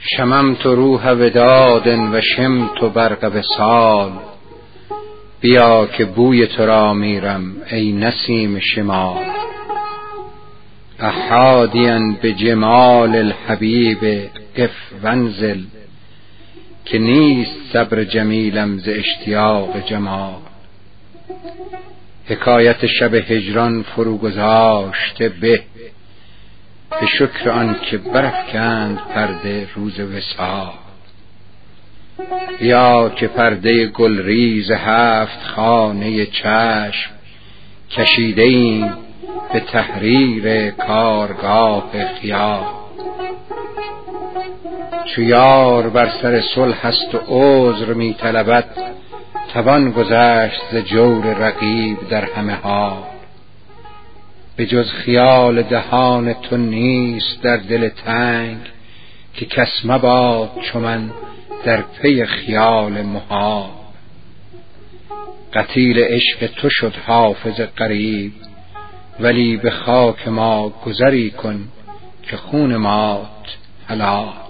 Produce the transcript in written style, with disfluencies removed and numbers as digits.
شممت روح وداد و شمت برق وصال، بیا که بوی تو را میرم ای نسیم شمال. احادیا بجمال الحبیب قف وانزل، که نیست صبر جمیلم ز اشتیاق جمال. حکایت شب هجران فرو گذاشته به شکر آن که برافکند پرده روز وصال. بیا که پرده گلریز هفت خانه چشم کشیده ایم به تحریر کارگاه خیال. چو یار بر سر صلح است و عذر می طلبد، توان گذشت ز جور رقیب در همه حال. به جز خیال دهان تو نیست در دل تنگ، که کس مباد چو من در پی خیال محال. قتیل عشق تو شد حافظ غریب، ولی به خاک ما گذری کن که خون مات حلال.